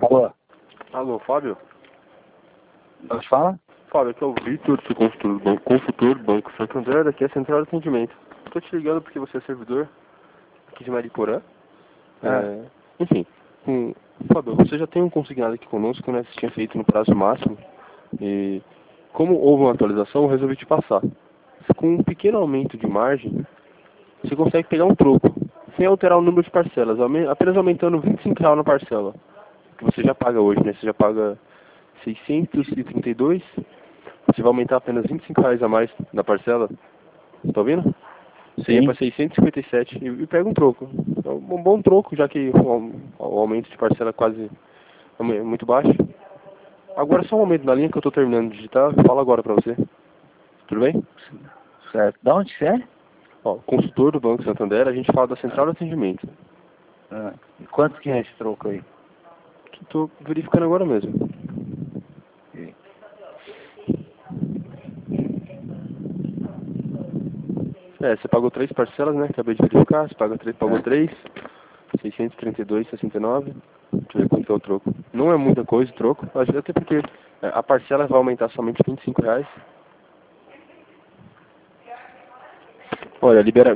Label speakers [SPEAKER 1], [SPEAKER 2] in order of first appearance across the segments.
[SPEAKER 1] Alô?
[SPEAKER 2] Alô, Fábio?
[SPEAKER 1] Você fala?
[SPEAKER 2] Fábio, aqui é o Vitor, seu consultor do Banco Santander, aqui é a Central de Atendimento. Estou te ligando porque você é servidor aqui de Mariporã. Enfim, Fábio, você já tem um consignado aqui conosco, né? Você tinha feito no prazo máximo. E como houve uma atualização, eu resolvi te passar. Com um pequeno aumento de margem, você consegue pegar um troco, sem alterar o número de parcelas, apenas aumentando R$ 25 na parcela, que você já paga hoje, né? Você já paga 632, você vai aumentar apenas R$ 25 a mais na parcela, tá ouvindo? Você ia para 657 e pega um troco. É um bom troco, já que o aumento de parcela é quase muito baixo. Agora só um momento na linha que eu estou terminando de digitar, eu falo agora para você. Tudo bem?
[SPEAKER 1] Certo. Da onde você é?
[SPEAKER 2] Ó, consultor do Banco Santander, a gente fala da Central de Atendimento.
[SPEAKER 1] E quanto que é esse troco aí?
[SPEAKER 2] Que estou verificando agora mesmo. Você pagou 3 parcelas, né? Acabei de verificar, você pagou 3, 632,69. Deixa eu ver quanto é o troco. Não é muita coisa o troco, até porque a parcela vai aumentar somente R$ 25. Olha, libera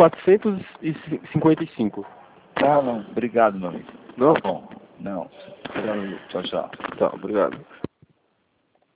[SPEAKER 2] 1.455.
[SPEAKER 1] Ah, não. Obrigado, meu amigo.
[SPEAKER 2] Não?
[SPEAKER 1] Tá bom. Não. Tchau, tchau.
[SPEAKER 2] Tá, obrigado.